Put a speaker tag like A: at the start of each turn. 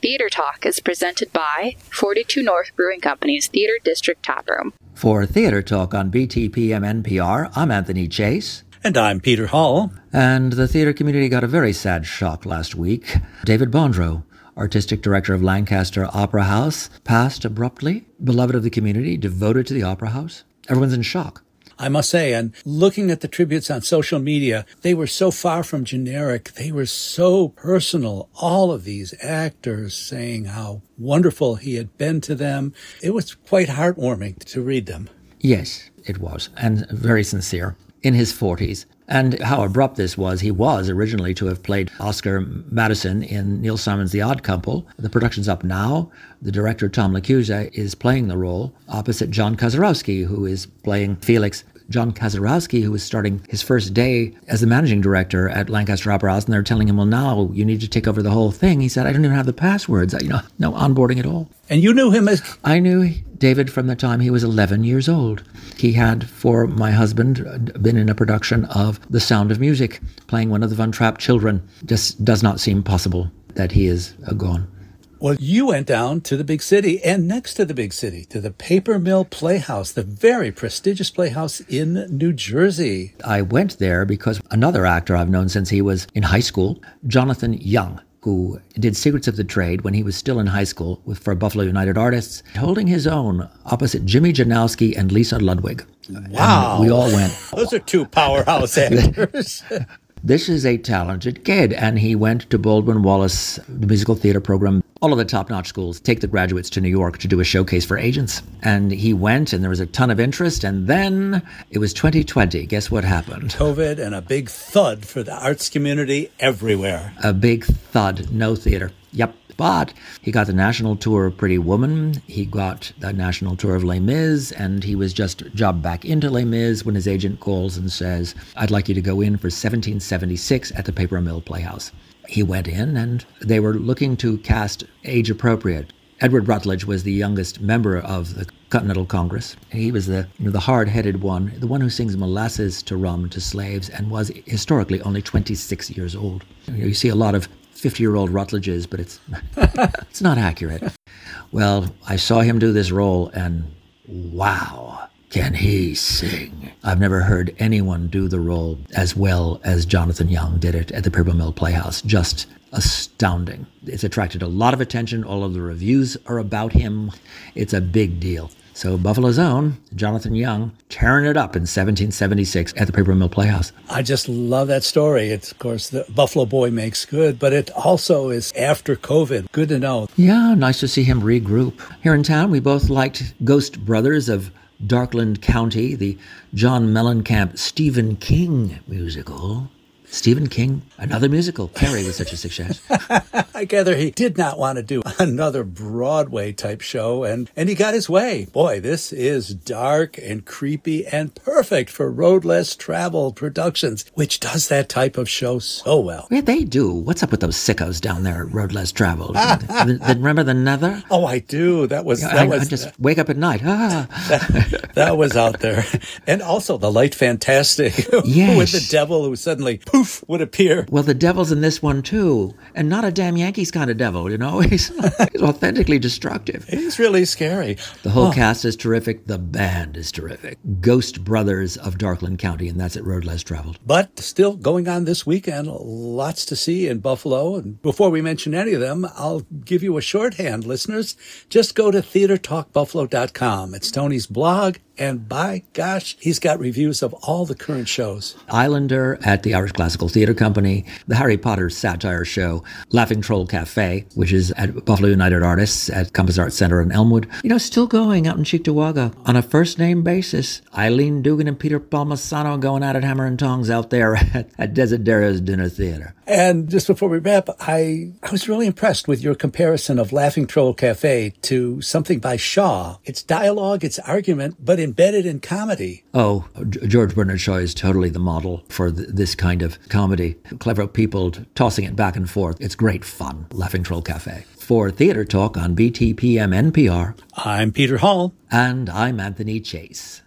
A: Theater Talk is presented by 42 North Brewing Company's Theater District Tap Room.
B: For Theater Talk on BTPM NPR, I'm Anthony Chase.
C: And I'm Peter Hall.
B: And the theater community got a very sad shock last week. David Bondrow, artistic director of Lancaster Opera House, passed abruptly. Beloved of the community, devoted to the Opera House. Everyone's in shock.
C: I must say, and looking at the tributes on social media, they were so far from generic. They were so personal. All of these actors saying how wonderful he had been to them. It was quite heartwarming to read them.
B: Yes, it was, and very sincere. In his 40s. And how abrupt this was, he was originally to have played Oscar Madison in Neil Simon's The Odd Couple. The production's up now. The director, Tom LaChiusa, is playing the role opposite John Kazarowski, who is playing Felix. John Kazarowski, who was starting his first day as the managing director at Lancaster Opera House, and they're telling him, well, now you need to take over the whole thing. He said, I don't even have the passwords. No onboarding at all.
C: And you knew him as...
B: I knew David from the time he was 11 years old. He had, for my husband, been in a production of The Sound of Music, playing one of the Von Trapp children. Just does not seem possible that he is gone.
C: Well, you went down to the big city and next to the big city, to the Paper Mill Playhouse, the very prestigious playhouse in New Jersey.
B: I went there because another actor I've known since he was in high school, Jonathan Young, who did Secrets of the Trade when he was still in high school for Buffalo United Artists, holding his own opposite Jimmy Janowski and Lisa Ludwig.
C: Wow.
B: And we all went.
C: Those are two powerhouse actors.
B: This is a talented kid, and he went to Baldwin Wallace musical theater program. All of the top-notch schools take the graduates to New York to do a showcase for agents. And he went, and there was a ton of interest, and then it was 2020. Guess what happened?
C: COVID and a big thud for the arts community everywhere.
B: A big thud, no theater. Yep. But he got the national tour of Pretty Woman, he got the national tour of Les Mis, and he was just jobbed back into Les Mis when his agent calls and says, I'd like you to go in for 1776 at the Paper Mill Playhouse. He went in, and they were looking to cast age-appropriate. Edward Rutledge was the youngest member of the Continental Congress. He was the hard-headed one, the one who sings molasses to rum to slaves, and was historically only 26 years old. You see a lot of 50-year-old Rutledges, but it's not accurate. Well, I saw him do this role, and wow, can he sing? I've never heard anyone do the role as well as Jonathan Young did it at the Paper Mill Playhouse. Just astounding. It's attracted a lot of attention. All of the reviews are about him. It's a big deal. So Buffalo's own Jonathan Young tearing it up in 1776 at the Paper Mill Playhouse.
C: I just love that story. It's, of course, the Buffalo boy makes good, but it also is after COVID. Good to know.
B: Yeah, nice to see him regroup. Here in town, we both liked Ghost Brothers of Darkland County, the John Mellencamp Stephen King musical. Stephen King, another musical. Carrie was such a success.
C: I gather he did not want to do another Broadway-type show, and he got his way. Boy, this is dark and creepy and perfect for Road Less Traveled Productions, which does that type of show so well.
B: Yeah, they do. What's up with those sickos down there at Road Less Traveled? Remember the Nether?
C: Oh, I do.
B: I just wake up at night.
C: That was out there. And also the Light Fantastic
B: yes.
C: with the devil who suddenly, poof, would appear.
B: Well, the devil's in this one, too. And not a damn Yankees kind of devil, you know? He's authentically destructive.
C: He's really scary.
B: The whole cast is terrific. The band is terrific. Ghost Brothers of Darkland County, and that's at Road Less Traveled.
C: But still going on this weekend, lots to see in Buffalo. And before we mention any of them, I'll give you a shorthand, listeners. Just go to theatertalkbuffalo.com. It's Tony's blog. And by gosh, he's got reviews of all the current shows.
B: Islander at the Irish Classical Theater Company, the Harry Potter satire show, Laughing Troll Cafe, which is at Buffalo United Artists at Compass Arts Center in Elmwood. Still going out in Cheektowaga on a first-name basis. Eileen Dugan and Peter Palmisano going out at hammer and tongs out there at Desiderio's Dinner Theater.
C: And just before we wrap, I was really impressed with your comparison of Laughing Troll Cafe to something by Shaw. It's dialogue, it's argument, but embedded in comedy.
B: Oh, George Bernard Shaw is totally the model for this kind of comedy. Clever people tossing it back and forth. It's great fun. Laughing Troll Cafe. For Theater Talk on BTPM NPR,
C: I'm Peter Hall.
B: And I'm Anthony Chase.